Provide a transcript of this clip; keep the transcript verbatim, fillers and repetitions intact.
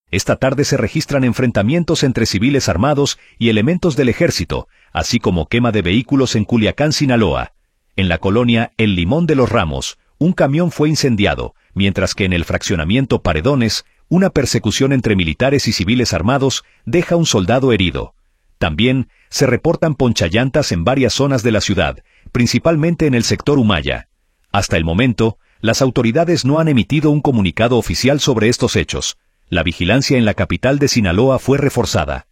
Esta tarde se registran enfrentamientos entre civiles armados y elementos del ejército, así como quema de vehículos en Culiacán, Sinaloa. En la colonia El Limón de los Ramos, un camión fue incendiado, mientras que en el fraccionamiento Paredones, una persecución entre militares y civiles armados deja un soldado herido. También se reportan ponchallantas en varias zonas de la ciudad, principalmente en el sector Humaya. Hasta el momento, las autoridades no han emitido un comunicado oficial sobre estos hechos. La vigilancia en la capital de Sinaloa fue reforzada.